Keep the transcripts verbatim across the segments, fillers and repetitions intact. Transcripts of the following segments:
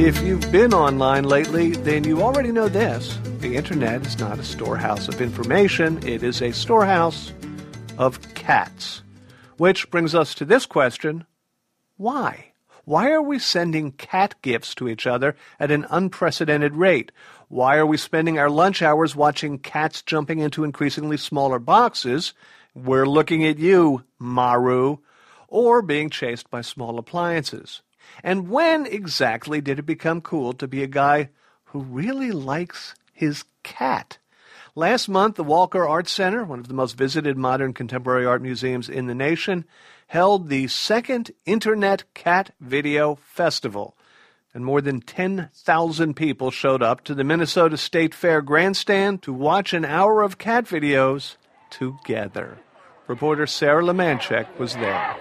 If you've been online lately, then you already know this. The internet is not a storehouse of information. It is a storehouse of cats. Which brings us to this question. Why? Why are we sending cat gifts to each other at an unprecedented rate? Why are we spending our lunch hours watching cats jumping into increasingly smaller boxes? We're looking at you, Maru. Or being chased by small appliances. And when exactly did it become cool to be a guy who really likes his cat? Last month, the Walker Art Center, one of the most visited modern contemporary art museums in the nation, held the second Internet Cat Video Festival. And more than ten thousand people showed up to the Minnesota State Fair grandstand to watch an hour of cat videos together. Reporter Sarah Lemanchek was there.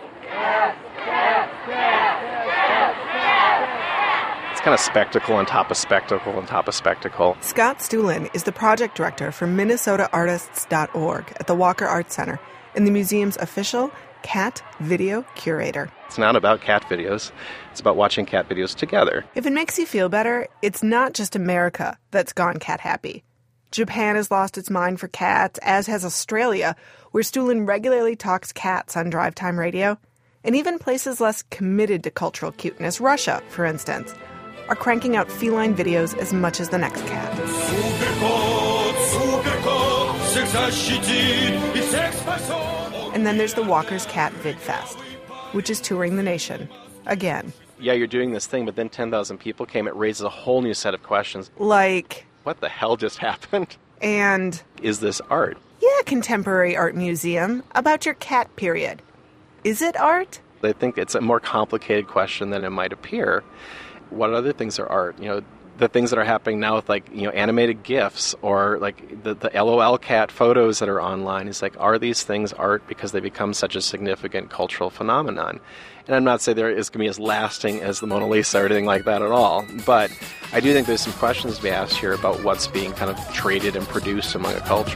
It's kind of spectacle on top of spectacle on top of spectacle. Scott Stuhlin is the project director for Minnesota Artists dot org at the Walker Art Center and the museum's official cat video curator. It's not about cat videos. It's about watching cat videos together. If it makes you feel better, it's not just America that's gone cat happy. Japan has lost its mind for cats, as has Australia, where Stuhlin regularly talks cats on drive time radio. And even places less committed to cultural cuteness, Russia, for instance, are cranking out feline videos as much as the next cat. And then there's the Walker's Cat VidFest, which is touring the nation again. Yeah, you're doing this thing, but then ten thousand people came. It raises a whole new set of questions. Like, what the hell just happened? And is this art? Yeah, contemporary art museum about your cat period. Is it art? I think it's a more complicated question than it might appear. What other things are art? You know, the things that are happening now with, like, you know, animated GIFs or like the, the LOL cat photos that are online is like, are these things art because they become such a significant cultural phenomenon? And I'm not saying there is going to be as lasting as the Mona Lisa or anything like that at all, but I do think there's some questions to be asked here about what's being kind of traded and produced among a culture.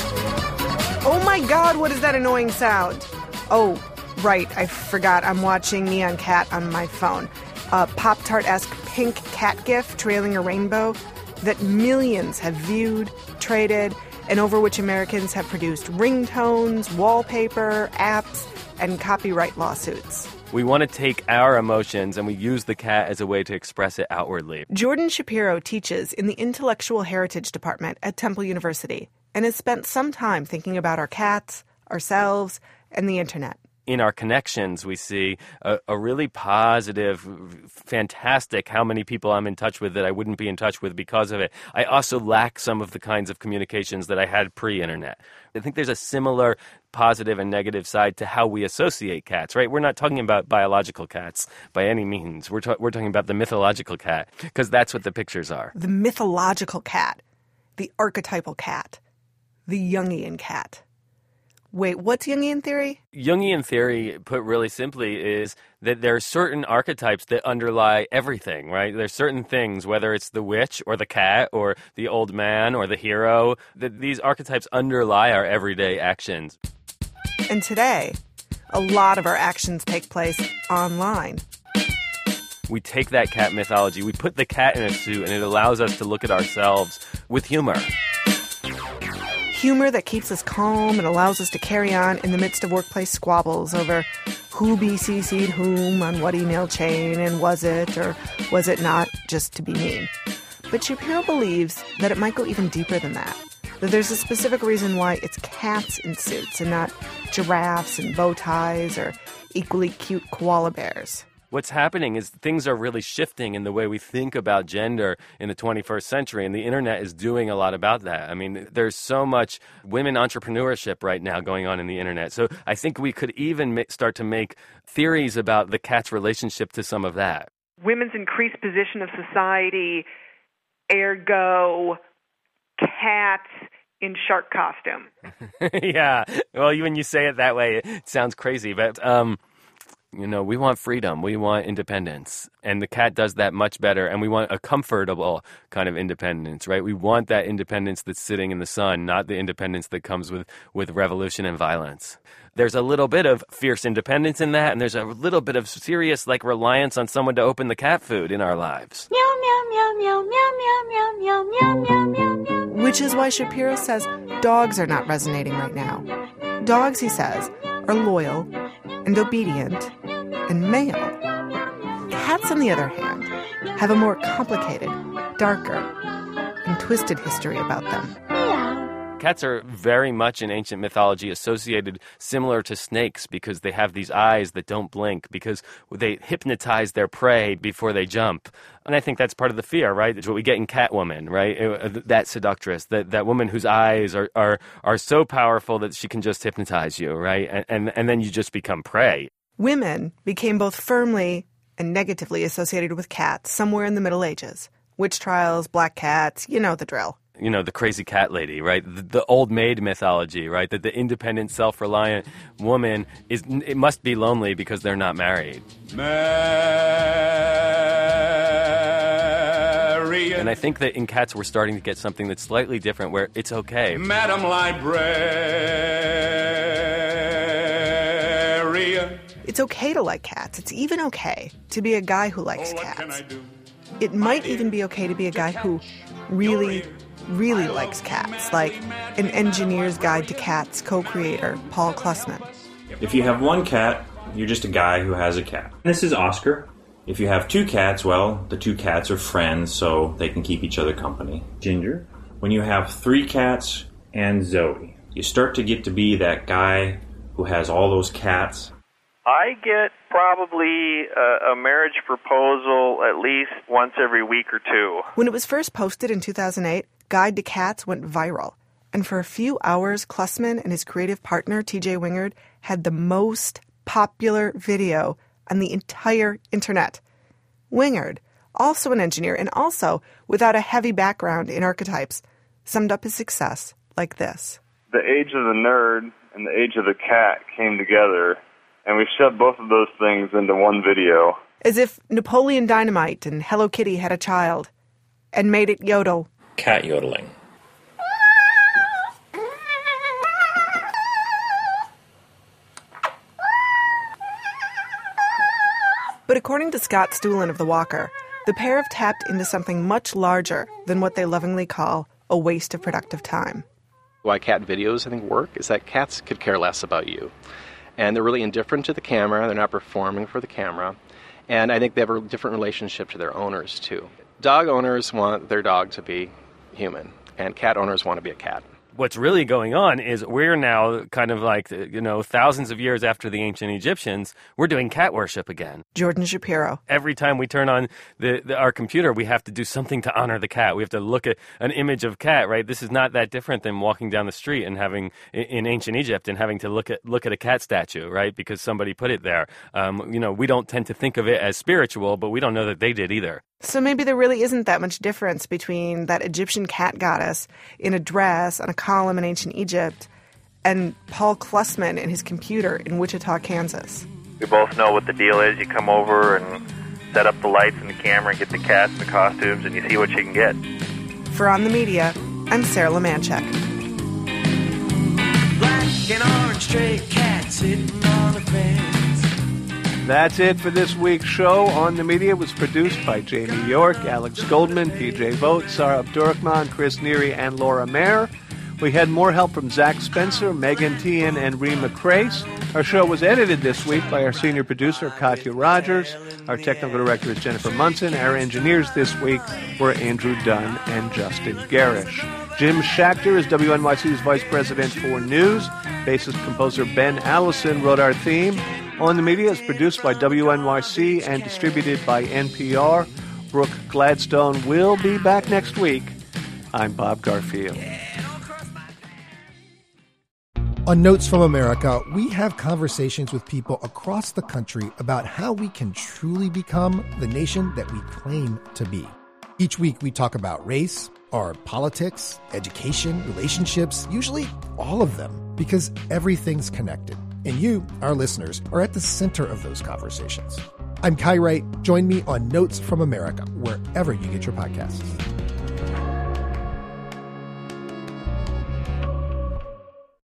Oh my God, what is that annoying sound? Oh, right, I forgot. I'm watching Neon Cat on my phone. A Pop-Tart-esque pink cat gif trailing a rainbow that millions have viewed, traded, and over which Americans have produced ringtones, wallpaper, apps, and copyright lawsuits. We want to take our emotions and we use the cat as a way to express it outwardly. Jordan Shapiro teaches in the Intellectual Heritage Department at Temple University and has spent some time thinking about our cats, ourselves, and the internet. In our connections, we see a, a really positive, fantastic how many people I'm in touch with that I wouldn't be in touch with because of it. I also lack some of the kinds of communications that I had pre-internet. I think there's a similar positive and negative side to how we associate cats, right? We're not talking about biological cats by any means. We're, ta- we're talking about the mythological cat, because that's what the pictures are. The mythological cat, the archetypal cat, the Jungian cat. Wait, what's Jungian theory? Jungian theory, put really simply, is that there are certain archetypes that underlie everything, right? There's certain things, whether it's the witch or the cat or the old man or the hero, that these archetypes underlie our everyday actions. And today, a lot of our actions take place online. We take that cat mythology, we put the cat in a suit, and it allows us to look at ourselves with humor. Humor that keeps us calm and allows us to carry on in the midst of workplace squabbles over who B C C'd whom on what email chain, and was it or was it not just to be mean. But Shapiro believes that it might go even deeper than that, that there's a specific reason why it's cats in suits and not giraffes and bow ties or equally cute koala bears. What's happening is things are really shifting in the way we think about gender in the twenty-first century, and the internet is doing a lot about that. I mean, there's so much women entrepreneurship right now going on in the internet. So I think we could even ma- start to make theories about the cat's relationship to some of that. Women's increased position of society, ergo, cats in shark costume. Yeah, well, when you say it that way, it sounds crazy, but... um You know, we want freedom. We want independence. And the cat does that much better. And we want a comfortable kind of independence, right? We want that independence that's sitting in the sun, not the independence that comes with, with revolution and violence. There's a little bit of fierce independence in that, and there's a little bit of serious, like, reliance on someone to open the cat food in our lives. Meow, Which is why Shapiro says dogs are not resonating right now. Dogs, he says, are loyal and obedient and male. Cats, on the other hand, have a more complicated, darker, and twisted history about them. Cats are very much in ancient mythology associated similar to snakes because they have these eyes that don't blink, because they hypnotize their prey before they jump. And I think that's part of the fear, right? It's what we get in Catwoman, right? That seductress, that, that woman whose eyes are, are, are so powerful that she can just hypnotize you, right? And, and, and then you just become prey. Women became both firmly and negatively associated with cats somewhere in the Middle Ages. Witch trials, black cats, you know the drill. You know, the crazy cat lady, right? The, the old maid mythology, right? That the independent, self-reliant woman is it must be lonely because they're not married. Marian. And I think that in Cats we're starting to get something that's slightly different, where it's okay. Madam Librarian. It's okay to like cats. It's even okay to be a guy who likes Oh, what cats. can I do? It might even be okay to be a guy who really, really likes cats, like an Engineer's Guide to Cats co-creator, Paul Klussman. If you have one cat, you're just a guy who has a cat. This is Oscar. If you have two cats, well, the two cats are friends, so they can keep each other company. Ginger. When you have three cats and Zoe, you start to get to be that guy who has all those cats. I get probably a, a marriage proposal at least once every week or two. When it was first posted in two thousand eight, Guide to Cats went viral. And for a few hours, Klussman and his creative partner, T J Wingard, had the most popular video on the entire internet. Wingard, also an engineer and also without a heavy background in archetypes, summed up his success like this. The age of the nerd and the age of the cat came together, and we shoved both of those things into one video. As if Napoleon Dynamite and Hello Kitty had a child and made it yodel. Cat yodeling. But according to Scott Stuhlin of The Walker, the pair have tapped into something much larger than what they lovingly call a waste of productive time. Why cat videos, I think, work is that cats could care less about you. And they're really indifferent to the camera. They're not performing for the camera. And I think they have a different relationship to their owners, too. Dog owners want their dog to be human, and cat owners want to be a cat. What's really going on is we're now kind of like, you know, thousands of years after the ancient Egyptians, we're doing cat worship again. Jordan Shapiro. Every time we turn on the, the our computer, we have to do something to honor the cat. We have to look at an image of cat, right? This is not that different than walking down the street and having, in ancient Egypt, and having to look at look at a cat statue, right? Because somebody put it there. Um, you know, we don't tend to think of it as spiritual, but we don't know that they did either. So maybe there really isn't that much difference between that Egyptian cat goddess in a dress on a column in ancient Egypt and Paul Klussman and his computer in Wichita, Kansas. We both know what the deal is. You come over and set up the lights and the camera and get the cats and the costumes, and you see what you can get. For On the Media, I'm Sarah Lemanchek. Black and orange stray cat sitting on a fence. That's it for this week's show. On the Media was produced by Jamie York, Alex Goldman, P J Vogt, Sarah Abdurrahman, Chris Neary, and Laura Mayer. We had more help from Zach Spencer, Megan Tian, and Rima Crace. Our show was edited this week by our senior producer, Katya Rogers. Our technical director is Jennifer Munson. Our engineers this week were Andrew Dunn and Justin Garish. Jim Schachter is W N Y C's vice president for news. Bassist composer Ben Allison wrote our theme. On the Media is produced by W N Y C and distributed by N P R. Brooke Gladstone will be back next week. I'm Bob Garfield. On Notes from America, we have conversations with people across the country about how we can truly become the nation that we claim to be. Each week we talk about race, our politics, education, relationships, usually all of them, because everything's connected. And you, our listeners, are at the center of those conversations. I'm Kai Wright. Join me on Notes from America, wherever you get your podcasts.